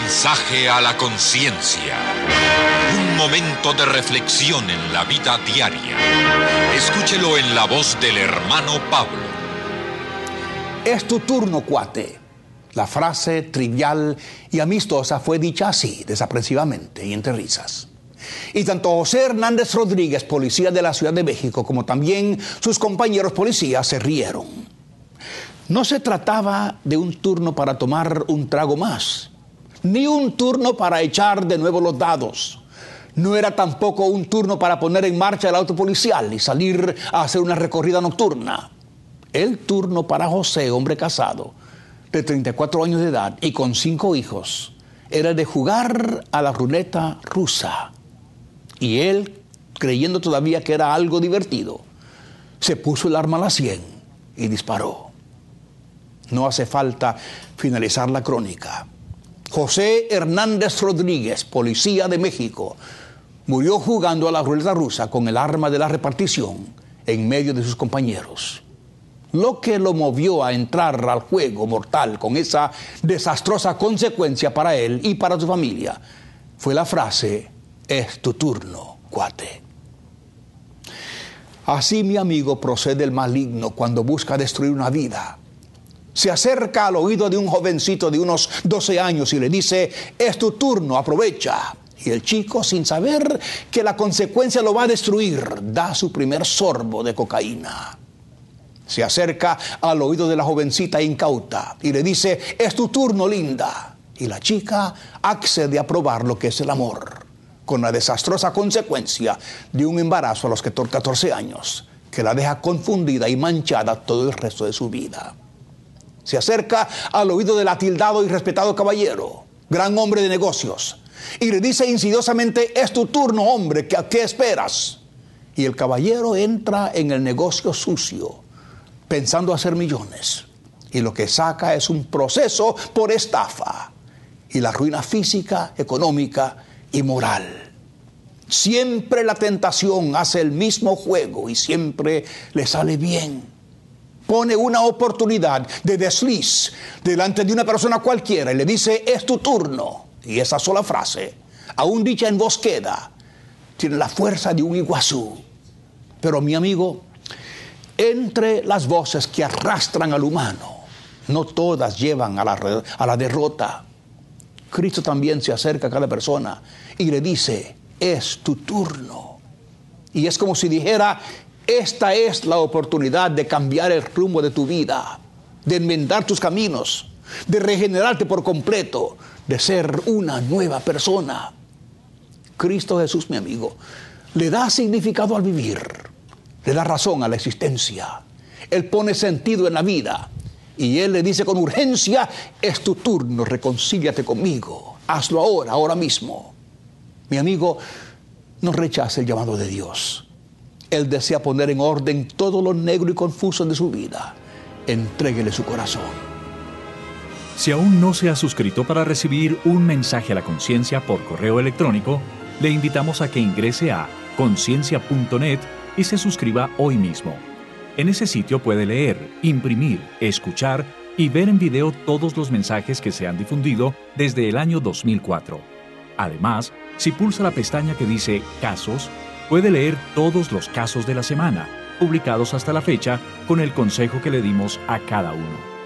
mensaje a la conciencia. Un momento de reflexión en la vida diaria. Escúchelo en la voz del hermano Pablo. Es tu turno, cuate. La frase trivial y amistosa fue dicha así, desaprensivamente y entre risas. Y tanto José Hernández Rodríguez, policía de la Ciudad de México, como también sus compañeros policías se rieron. No se trataba de un turno para tomar un trago más, ni un turno para echar de nuevo los dados. No era tampoco un turno para poner en marcha el auto policial y salir a hacer una recorrida nocturna. El turno para José, hombre casado, de 34 años de edad y con 5 hijos, era el de jugar a la ruleta rusa. Y él, creyendo todavía que era algo divertido, se puso el arma a la 100 y disparó. No hace falta finalizar la crónica. José Hernández Rodríguez, policía de México, murió jugando a la ruleta rusa con el arma de la repartición en medio de sus compañeros. Lo que lo movió a entrar al juego mortal con esa desastrosa consecuencia para él y para su familia fue la frase: es tu turno, cuate. Así, mi amigo, procede el maligno cuando busca destruir una vida. Se acerca al oído de un jovencito de unos 12 años y le dice: es tu turno, aprovecha. Y el chico, sin saber que la consecuencia lo va a destruir, da su primer sorbo de cocaína. Se acerca al oído de la jovencita incauta y le dice: es tu turno, linda. Y la chica accede a probar lo que es el amor, con la desastrosa consecuencia de un embarazo a los 14 años, que la deja confundida y manchada todo el resto de su vida. Se acerca al oído del atildado y respetado caballero, gran hombre de negocios, y le dice insidiosamente: es tu turno, hombre, ¿qué esperas? Y el caballero entra en el negocio sucio, pensando hacer millones, y lo que saca es un proceso por estafa y la ruina física, económica y moral. Siempre la tentación hace el mismo juego y siempre le sale bien. Pone una oportunidad de desliz delante de una persona cualquiera y le dice: es tu turno. Y esa sola frase, aún dicha en voz queda, tiene la fuerza de un iguazú. Pero, mi amigo, entre las voces que arrastran al humano, no todas llevan a la derrota. Cristo también se acerca a cada persona y le dice: es tu turno. Y es como si dijera: esta es la oportunidad de cambiar el rumbo de tu vida, de enmendar tus caminos, de regenerarte por completo, de ser una nueva persona. Cristo Jesús, mi amigo, le da significado al vivir, le da razón a la existencia. Él pone sentido en la vida y Él le dice con urgencia: es tu turno, reconcíliate conmigo, hazlo ahora mismo. Mi amigo, no rechace el llamado de Dios. Él desea poner en orden todo lo negro y confuso de su vida. Entréguele su corazón. Si aún no se ha suscrito para recibir un mensaje a la conciencia por correo electrónico, le invitamos a que ingrese a conciencia.net y se suscriba hoy mismo. En ese sitio puede leer, imprimir, escuchar y ver en video todos los mensajes que se han difundido desde el año 2004. Además, si pulsa la pestaña que dice Casos, puede leer todos los casos de la semana, publicados hasta la fecha, con el consejo que le dimos a cada uno.